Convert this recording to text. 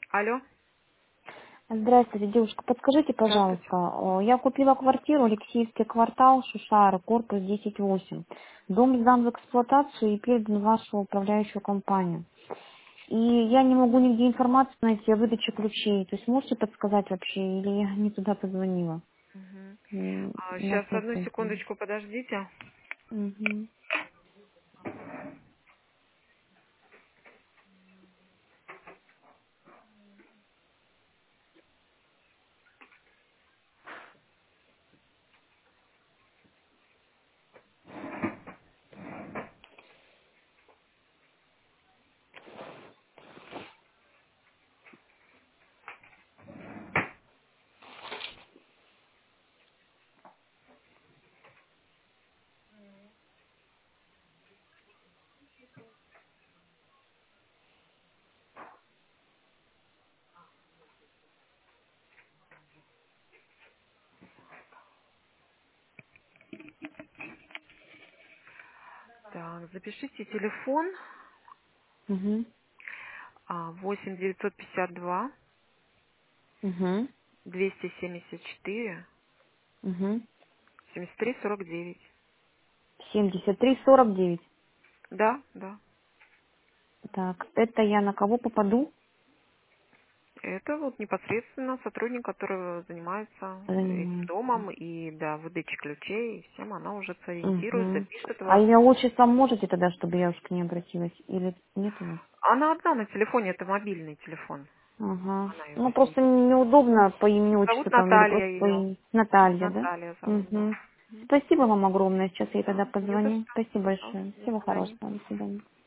Алло, Здравствуйте, девушка. Подскажите, здравствуйте. пожалуйста, я купила квартиру, Алексеевский квартал, Шушара, корпус 10-8. Дом сдан в эксплуатацию и передан в вашу управляющую компанию. И я не могу нигде информацию найти о выдаче ключей. То есть можете подсказать вообще, или я не туда позвонила? Мгм. У нас Сейчас нет одну информации. секундочку, подождите. Мгм. Так, запишите телефон Мгм. 8 952 Мгм. 274 Мгм. 73 49. 73-49. Да, да. Так, это я на кого попаду? Это вот непосредственно сотрудник, который занимается этим Занимается. домом и да, выдачей ключей и всем, она уже сориентирует, Мгм. запишет А вас. имя отчество можете тогда, чтобы я уж к ней обратилась? Или нет у вас? Она одна на телефоне, это мобильный телефон. Ага. Она его Ну, здесь не просто видит. неудобно по имени Зовут отчеству там, или Наталья просто по ее. имени. Наталья, да? Наталья зовут, да. Угу. Спасибо вам огромное. Сейчас я тогда Да, не за позвоню. что. Спасибо большое. Пожалуйста, до Всего свидания. хорошего. До свидания.